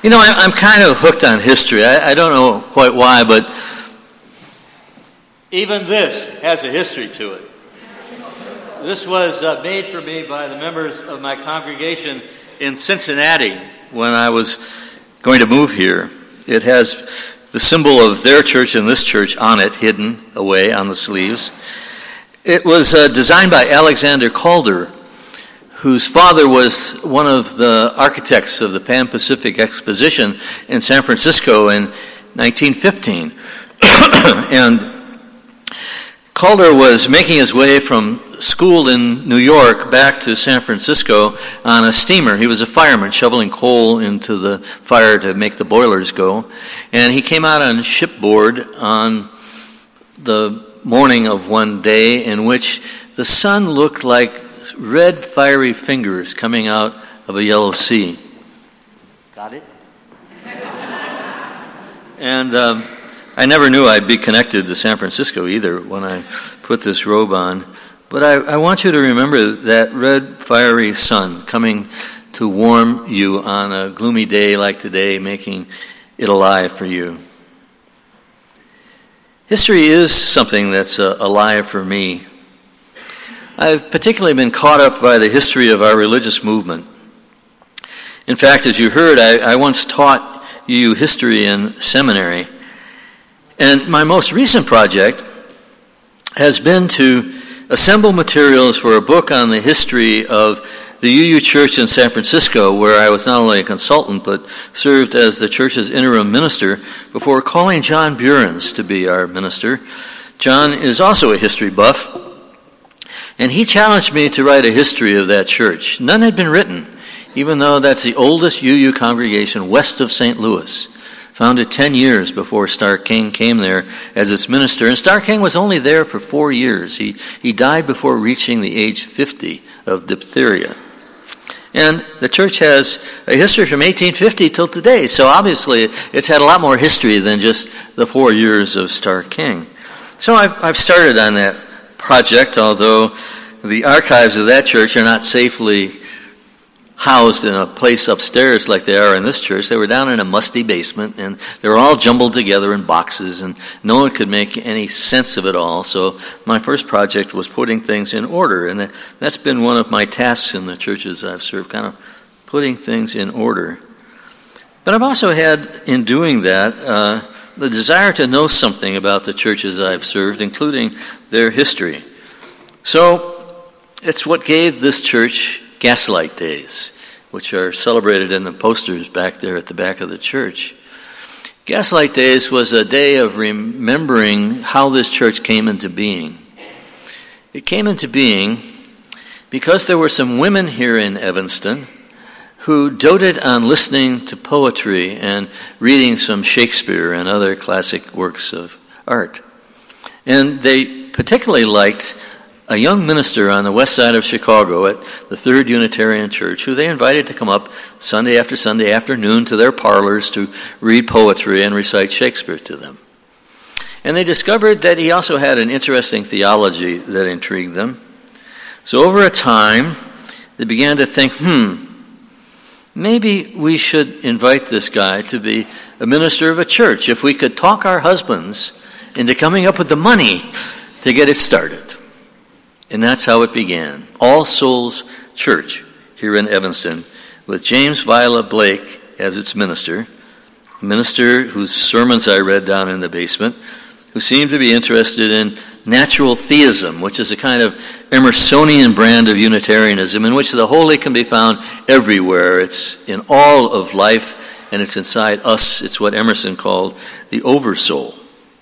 I'm kind of hooked on history. I don't know quite why, but even this has a history to it. This was made for me by the members of my congregation in Cincinnati when I was going to move here. It has the symbol of their church and this church on it, hidden away on the sleeves. It was designed by Alexander Calder, whose father was one of the architects of the Pan-Pacific Exposition in San Francisco in 1915. And Calder was making his way from school in New York back to San Francisco on a steamer. He was a fireman shoveling coal into the fire to make the boilers go. And he came out on shipboard on the morning of one day in which the sun looked like red fiery fingers coming out of a yellow sea. Got it? And I never knew I'd be connected to San Francisco either when I put this robe on. But I want you to remember that red fiery sun coming to warm you on a gloomy day like today, making it alive for you. History is something that's alive for me. I've particularly been caught up by the history of our religious movement. In fact, as you heard, I once taught you history in seminary. And my most recent project has been to assemble materials for a book on the history of the UU Church in San Francisco, where I was not only a consultant, but served as the church's interim minister before calling John Burens to be our minister. John is also a history buff, and he challenged me to write a history of that church. None had been written, even though that's the oldest UU congregation west of St. Louis, founded 10 years before Stark King came there as its minister. And Stark King was only there for 4 years. He died before reaching the age 50 of diphtheria. And the church has a history from 1850 till today, so obviously it's had a lot more history than just the 4 years of Stark King. So I've started on that project, although the archives of that church are not safely housed in a place upstairs like they are in this church. They were down in a musty basement, and they were all jumbled together in boxes, and no one could make any sense of it all. So my first project was putting things in order, and that's been one of my tasks in the churches I've served, kind of putting things in order. But I've also had, in doing that, the desire to know something about the churches I've served, including their history. So it's what gave this church Gaslight Days, which are celebrated in the posters back there at the back of the church. Gaslight Days was a day of remembering how this church came into being. It came into being because there were some women here in Evanston who doted on listening to poetry and reading some Shakespeare and other classic works of art. And they particularly liked a young minister on the west side of Chicago at the Third Unitarian Church, who they invited to come up Sunday after Sunday afternoon to their parlors to read poetry and recite Shakespeare to them. And they discovered that he also had an interesting theology that intrigued them. So over a time, they began to think, maybe we should invite this guy to be a minister of a church if we could talk our husbands into coming up with the money to get it started. And that's how it began. All Souls Church here in Evanston, with James Viola Blake as its minister, a minister whose sermons I read down in the basement, who seemed to be interested in natural theism, which is a kind of Emersonian brand of Unitarianism in which the holy can be found everywhere. It's in all of life, and it's inside us. It's what Emerson called the oversoul.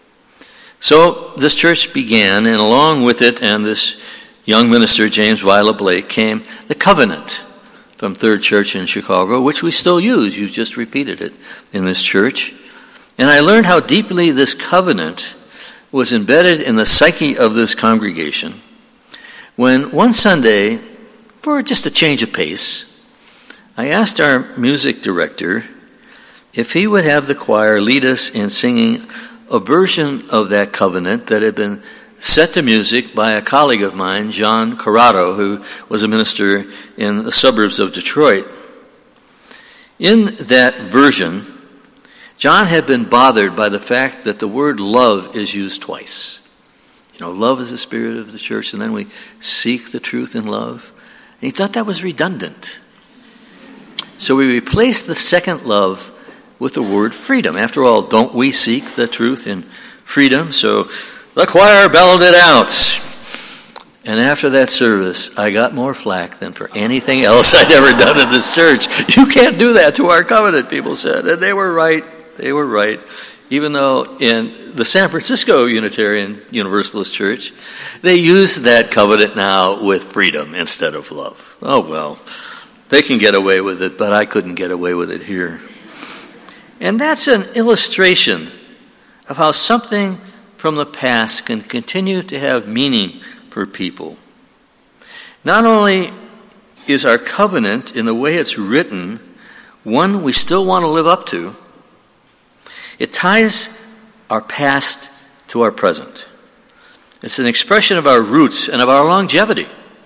So this church began, and along with it and this young minister, James Viola Blake, came the covenant from Third Church in Chicago, which we still use. You've just repeated it in this church. And I learned how deeply this covenant was embedded in the psyche of this congregation when one Sunday, for just a change of pace, I asked our music director if he would have the choir lead us in singing a version of that covenant that had been set to music by a colleague of mine, John Corrado, who was a minister in the suburbs of Detroit. In that version, John had been bothered by the fact that the word love is used twice. Love is the spirit of the church, and then we seek the truth in love. And he thought that was redundant. So we replaced the second love with the word freedom. After all, don't we seek the truth in freedom? So the choir bellowed it out. And after that service, I got more flack than for anything else I'd ever done in this church. You can't do that to our covenant, people said. And they were right. They were right. Even though in the San Francisco Unitarian Universalist Church, they use that covenant now with freedom instead of love. Oh, well, they can get away with it, but I couldn't get away with it here. And that's an illustration of how something from the past can continue to have meaning for people. Not only is our covenant, in the way it's written, one we still want to live up to, it ties our past to our present. It's an expression of our roots and of our longevity.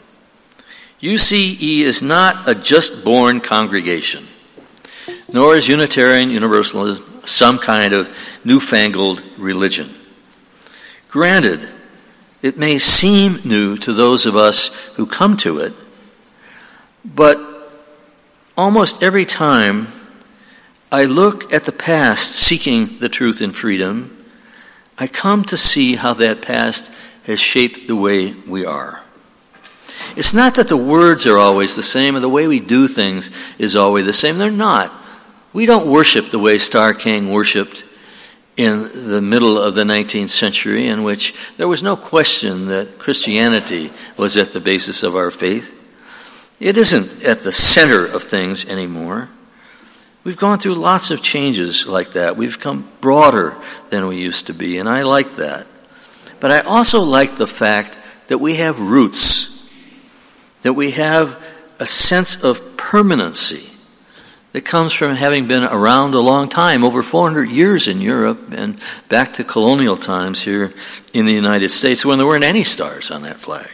UCE is not a just-born congregation, nor is Unitarian Universalism some kind of newfangled religion. Granted, it may seem new to those of us who come to it, but almost every time I look at the past seeking the truth and freedom, I come to see how that past has shaped the way we are. It's not that the words are always the same or the way we do things is always the same. They're not. We don't worship the way Starr King worshiped in the middle of the 19th century, in which there was no question that Christianity was at the basis of our faith. It isn't at the center of things anymore. We've gone through lots of changes like that. We've come broader than we used to be, and I like that. But I also like the fact that we have roots, that we have a sense of permanency that comes from having been around a long time, over 400 years in Europe and back to colonial times here in the United States when there weren't any stars on that flag.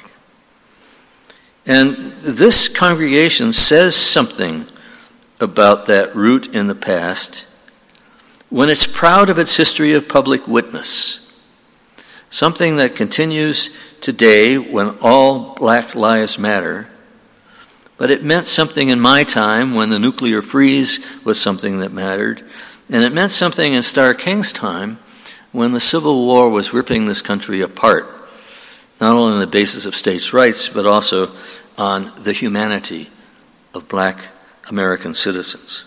And this congregation says something about that root in the past when it's proud of its history of public witness, something that continues today when all black lives matter. But it meant something in my time when the nuclear freeze was something that mattered. And it meant something in Starr King's time when the Civil War was ripping this country apart, not only on the basis of states' rights, but also on the humanity of black American citizens.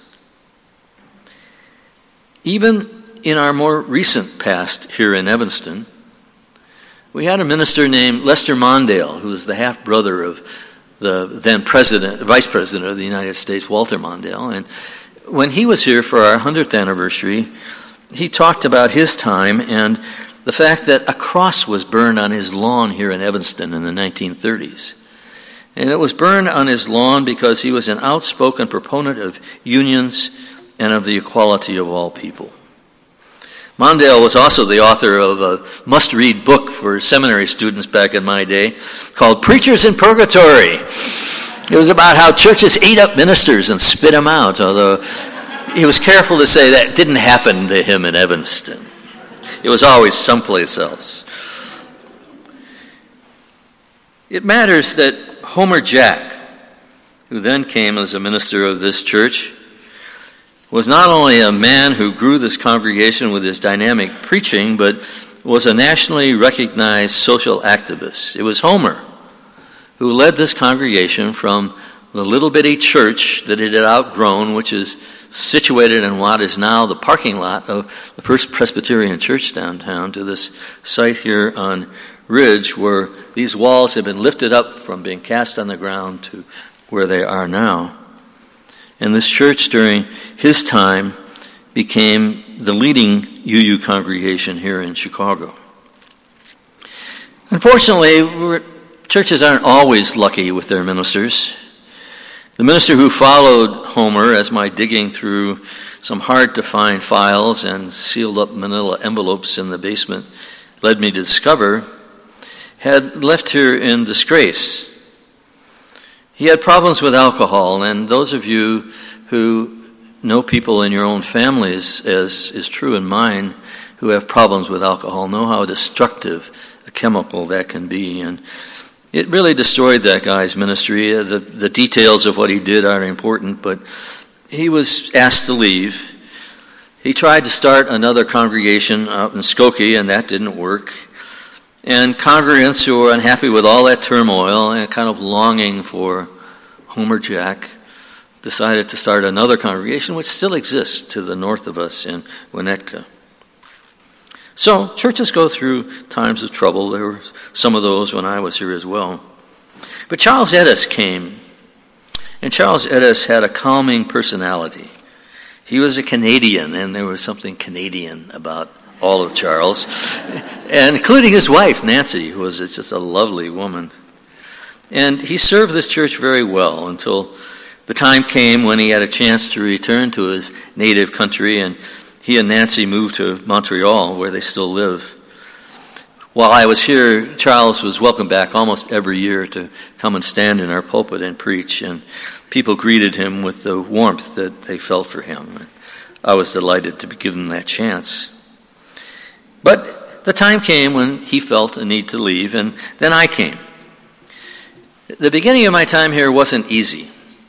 Even in our more recent past here in Evanston, we had a minister named Lester Mondale, who was the half-brother of the then vice president of the United States, Walter Mondale. And when he was here for our 100th anniversary, he talked about his time and the fact that a cross was burned on his lawn here in Evanston in the 1930s. And it was burned on his lawn because he was an outspoken proponent of unions and of the equality of all people. Mondale was also the author of a must-read book for seminary students back in my day called Preachers in Purgatory. It was about how churches ate up ministers and spit them out, although he was careful to say that didn't happen to him in Evanston. It was always someplace else. It matters that Homer Jack, who then came as a minister of this church, was not only a man who grew this congregation with his dynamic preaching, but was a nationally recognized social activist. It was Homer who led this congregation from the little bitty church that it had outgrown, which is situated in what is now the parking lot of the First Presbyterian Church downtown, to this site here on Ridge, where these walls have been lifted up from being cast on the ground to where they are now. And this church during his time became the leading UU congregation here in Chicago. Unfortunately, churches aren't always lucky with their ministers. The minister who followed Homer, as my digging through some hard-to-find files and sealed-up manila envelopes in the basement led me to discover, had left here in disgrace. He had problems with alcohol, and those of you who know people in your own families, as is true in mine, who have problems with alcohol, know how destructive a chemical that can be. And it really destroyed that guy's ministry. The details of what he did aren't important, but he was asked to leave. He tried to start another congregation out in Skokie, and that didn't work. And congregants who were unhappy with all that turmoil and kind of longing for Homer Jack decided to start another congregation, which still exists to the north of us in Winnetka. So churches go through times of trouble. There were some of those when I was here as well. But Charles Edis came, and Charles Edis had a calming personality. He was a Canadian, and there was something Canadian about all of Charles, and including his wife, Nancy, who was just a lovely woman. And he served this church very well until the time came when he had a chance to return to his native country, and he and Nancy moved to Montreal, where they still live. While I was here, Charles was welcomed back almost every year to come and stand in our pulpit and preach, and people greeted him with the warmth that they felt for him. I was delighted to be given that chance. But the time came when he felt a need to leave, and then I came. The beginning of my time here wasn't easy.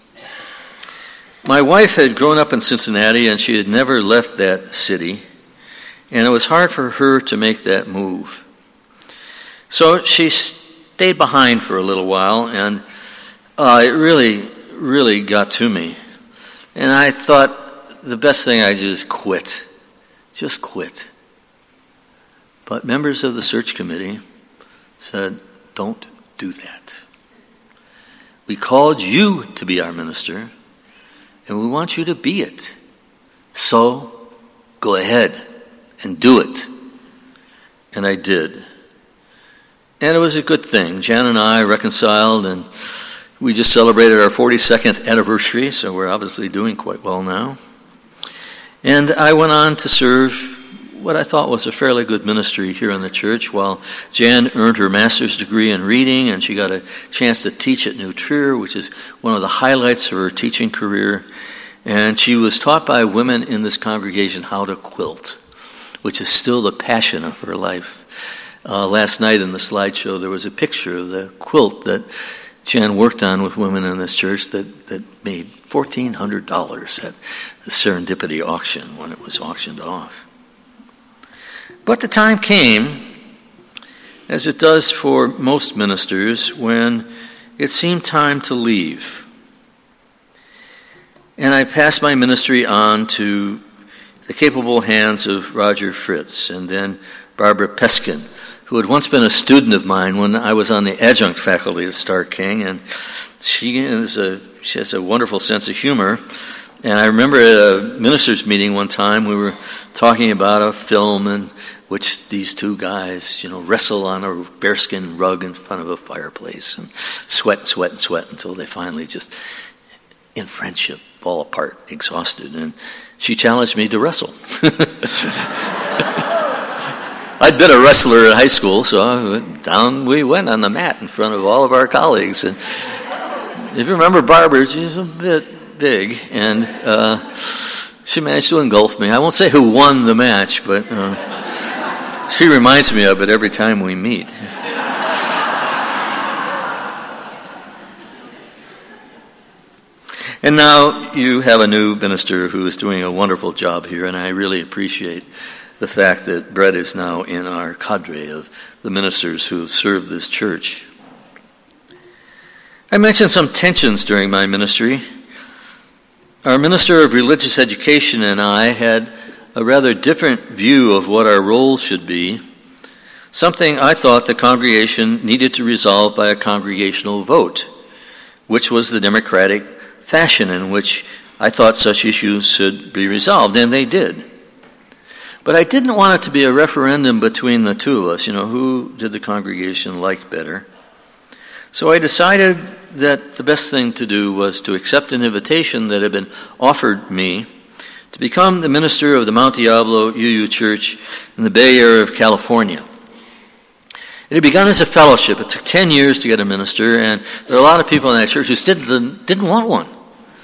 My wife had grown up in Cincinnati, and she had never left that city, and it was hard for her to make that move. So she stayed behind for a little while, and it really got to me. And I thought the best thing I did is quit. Just quit. But members of the search committee said, don't do that. We called you to be our minister, and we want you to be it. So go ahead and do it. And I did. And it was a good thing. Jan and I reconciled, and we just celebrated our 42nd anniversary, so we're obviously doing quite well now. And I went on to serve what I thought was a fairly good ministry here in the church, while Jan earned her master's degree in reading, and she got a chance to teach at New Trier, which is one of the highlights of her teaching career. And she was taught by women in this congregation how to quilt, which is still the passion of her life. Last night in the slideshow, there was a picture of the quilt that Jan worked on with women in this church that made $1,400 at the Serendipity auction when it was auctioned off. But the time came, as it does for most ministers, when it seemed time to leave. And I passed my ministry on to the capable hands of Roger Fritz and then Barbara Peskin, who had once been a student of mine when I was on the adjunct faculty at Stark King, and she has a wonderful sense of humor. And I remember at a ministers' meeting one time, we were talking about a film in which these two guys, wrestle on a bearskin rug in front of a fireplace and sweat until they finally just, in friendship, fall apart, exhausted. And she challenged me to wrestle. I'd been a wrestler in high school, so down we went on the mat in front of all of our colleagues. And if you remember Barbara, she's a bit big, and she managed to engulf me. I won't say who won the match, but she reminds me of it every time we meet. And now you have a new minister who is doing a wonderful job here, and I really appreciate the fact that Brett is now in our cadre of the ministers who have served this church. I mentioned some tensions during my ministry. Our minister of religious education and I had a rather different view of what our roles should be, something I thought the congregation needed to resolve by a congregational vote, which was the democratic fashion in which I thought such issues should be resolved, and they did. But I didn't want it to be a referendum between the two of us, who did the congregation like better. So I decided that the best thing to do was to accept an invitation that had been offered me to become the minister of the Mount Diablo UU Church in the Bay Area of California. It had begun as a fellowship. It took 10 years to get a minister, and there are a lot of people in that church who didn't want one.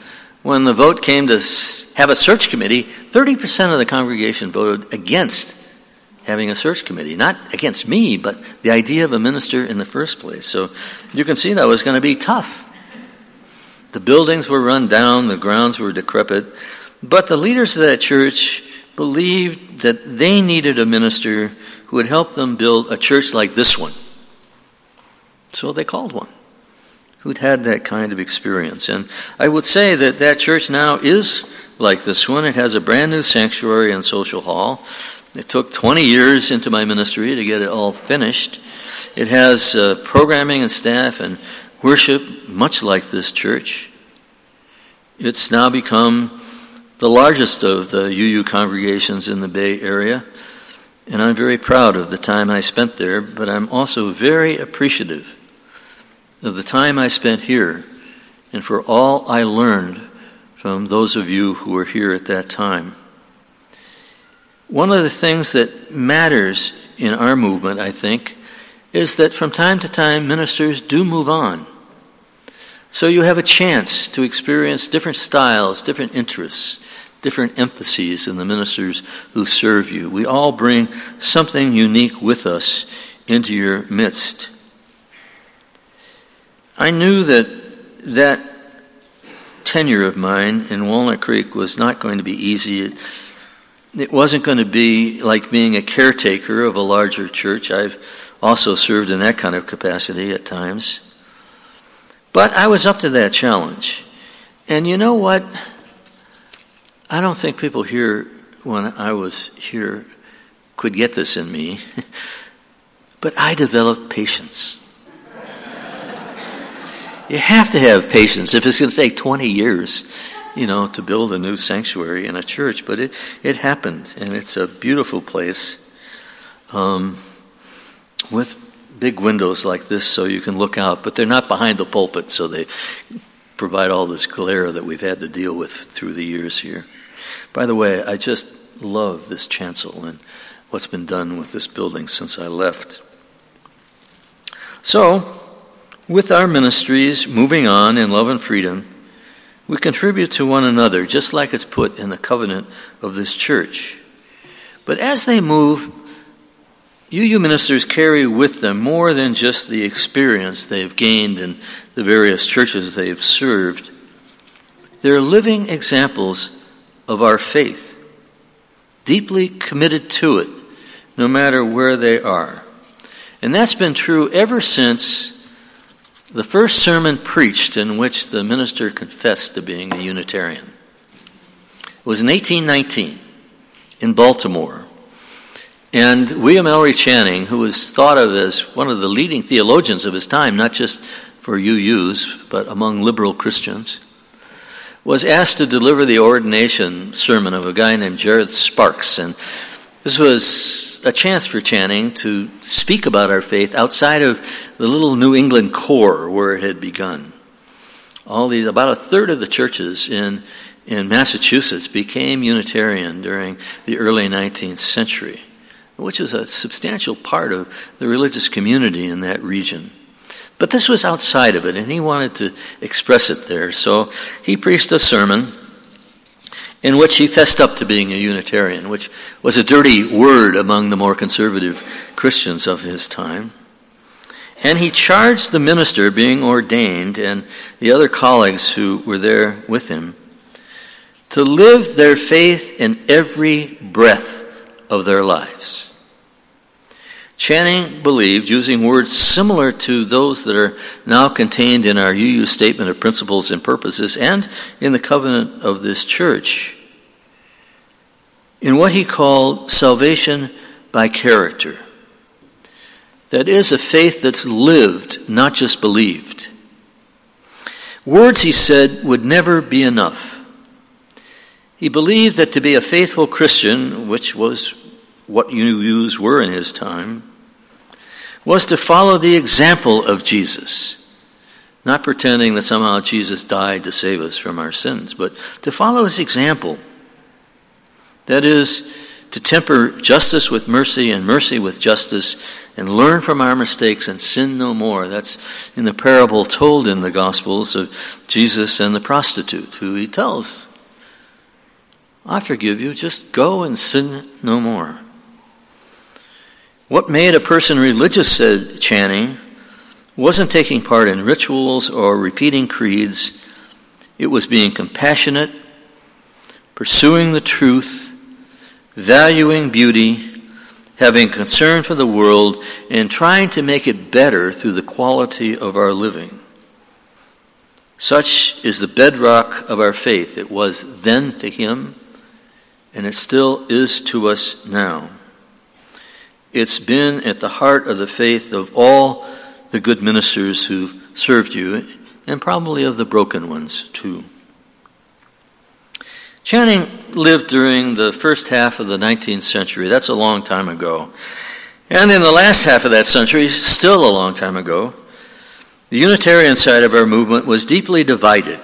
when the vote came to have a search committee, 30% of the congregation voted against having a search committee. Not against me, but the idea of a minister in the first place. So you can see that was going to be tough. The buildings were run down, the grounds were decrepit, but the leaders of that church believed that they needed a minister who would help them build a church like this one. So they called one who'd had that kind of experience. And I would say that that church now is like this one. It has a brand new sanctuary and social hall. It took 20 years into my ministry to get it all finished. It has programming and staff and worship much like this church. It's now become the largest of the UU congregations in the Bay Area, and I'm very proud of the time I spent there, but I'm also very appreciative of the time I spent here and for all I learned from those of you who were here at that time. One of the things that matters in our movement, I think, is that from time to time ministers do move on. So you have a chance to experience different styles, different interests, different emphases in the ministers who serve you. We all bring something unique with us into your midst. I knew that tenure of mine in Walnut Creek was not going to be easy. It wasn't going to be like being a caretaker of a larger church. I've also served in that kind of capacity at times. But I was up to that challenge. And you know what? I don't think people here, when I was here, could get this in me. But I developed patience. You have to have patience if it's going to take 20 years, to build a new sanctuary in a church. But it happened, and it's a beautiful place with big windows like this so you can look out. But they're not behind the pulpit, so they provide all this glare that we've had to deal with through the years here. By the way, I just love this chancel and what's been done with this building since I left. So, with our ministries moving on in love and freedom, we contribute to one another, just like it's put in the covenant of this church. But as they move, UU ministers carry with them more than just the experience they've gained in the various churches they've served. They're living examples of our faith, deeply committed to it, no matter where they are. And that's been true ever since the first sermon preached in which the minister confessed to being a Unitarian. It was in 1819 in Baltimore. And William Ellery Channing, who was thought of as one of the leading theologians of his time, not just for UUs, but among liberal Christians, was asked to deliver the ordination sermon of a guy named Jared Sparks. And this was a chance for Channing to speak about our faith outside of the little New England core where it had begun. About a third of the churches in Massachusetts became Unitarian during the early 19th century, which was a substantial part of the religious community in that region. But this was outside of it, and he wanted to express it there. So he preached a sermon in which he fessed up to being a Unitarian, which was a dirty word among the more conservative Christians of his time. And he charged the minister being ordained and the other colleagues who were there with him to live their faith in every breath of their lives. Channing believed, using words similar to those that are now contained in our UU Statement of Principles and Purposes and in the covenant of this church, in what he called salvation by character. That is a faith that's lived, not just believed. Words, he said, would never be enough. He believed that to be a faithful Christian, which was what UUs were in his time, was to follow the example of Jesus, not pretending that somehow Jesus died to save us from our sins, but to follow his example. That is, to temper justice with mercy and mercy with justice, and learn from our mistakes and sin no more. That's in the parable told in the Gospels of Jesus and the prostitute, who he tells, I forgive you, just go and sin no more. What made a person religious, said Channing, wasn't taking part in rituals or repeating creeds. It was being compassionate, pursuing the truth, valuing beauty, having concern for the world, and trying to make it better through the quality of our living. Such is the bedrock of our faith. It was then to him, and it still is to us now. It's been at the heart of the faith of all the good ministers who've served you, and probably of the broken ones too. Channing lived during the first half of the 19th century. That's a long time ago. And in the last half of that century, still a long time ago, the Unitarian side of our movement was deeply divided.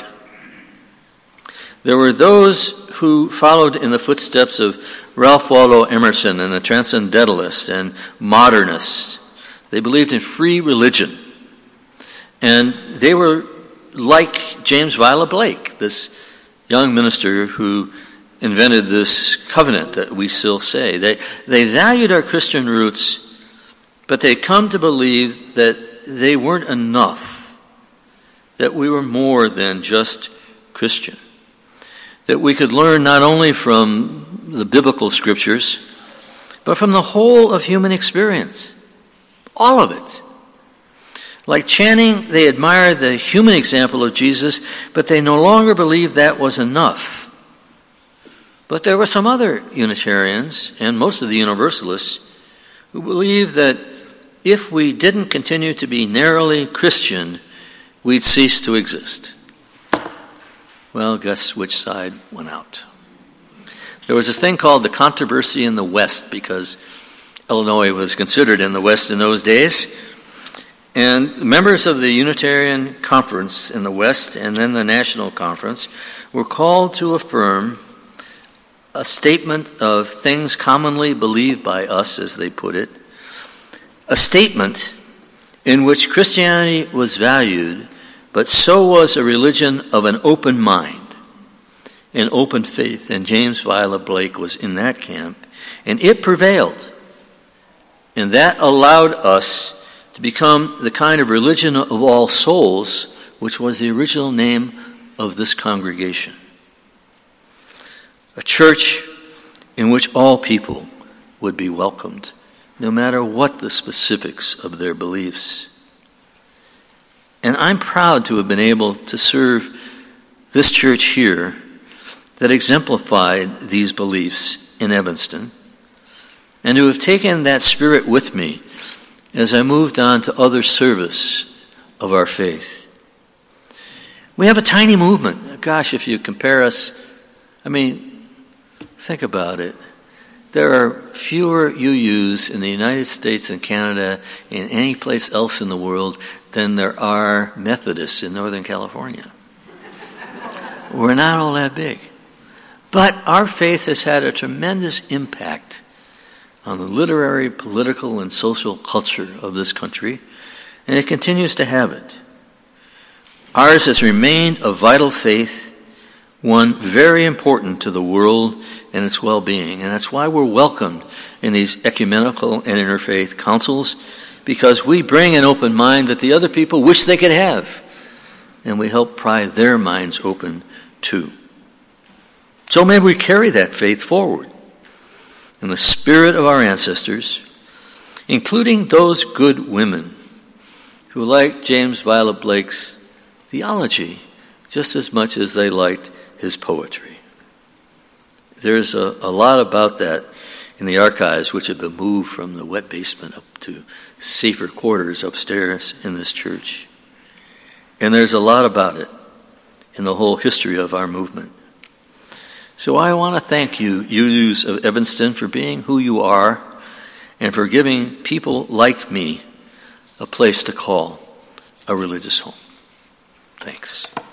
There were those who followed in the footsteps of Ralph Waldo Emerson and the Transcendentalists and Modernists. They believed in free religion. And they were like James Viola Blake, this young minister who invented this covenant that we still say. They valued our Christian roots, but they come to believe that they weren't enough, that we were more than just Christian, that we could learn not only from the biblical scriptures, but from the whole of human experience, all of it. Like Channing, they admired the human example of Jesus, but they no longer believed that was enough. But there were some other Unitarians, and most of the Universalists, who believed that if we didn't continue to be narrowly Christian, we'd cease to exist. Well, guess which side went out? There was this thing called the controversy in the West, because Illinois was considered in the West in those days. And members of the Unitarian Conference in the West and then the National Conference were called to affirm a statement of things commonly believed by us, as they put it, a statement in which Christianity was valued, but so was a religion of an open mind, an open faith. And James Viola Blake was in that camp, and it prevailed. And that allowed us to become the kind of religion of all souls, which was the original name of this congregation. A church in which all people would be welcomed, no matter what the specifics of their beliefs. And I'm proud to have been able to serve this church here that exemplified these beliefs in Evanston, and to have taken that spirit with me as I moved on to other service of our faith. We have a tiny movement. Gosh, if you compare us, think about it. There are fewer UUs in the United States and Canada and any place else in the world than there are Methodists in Northern California. We're not all that big. But our faith has had a tremendous impact on the literary, political, and social culture of this country, and it continues to have it. Ours has remained a vital faith, one very important to the world and its well-being, and that's why we're welcomed in these ecumenical and interfaith councils, because we bring an open mind that the other people wish they could have, and we help pry their minds open too. So may we carry that faith forward in the spirit of our ancestors, including those good women who liked James Viola Blake's theology just as much as they liked his poetry. There's a lot about that in the archives, which have been moved from the wet basement up to safer quarters upstairs in this church. And there's a lot about it in the whole history of our movement. So I want to thank you, UUs of Evanston, for being who you are and for giving people like me a place to call a religious home. Thanks.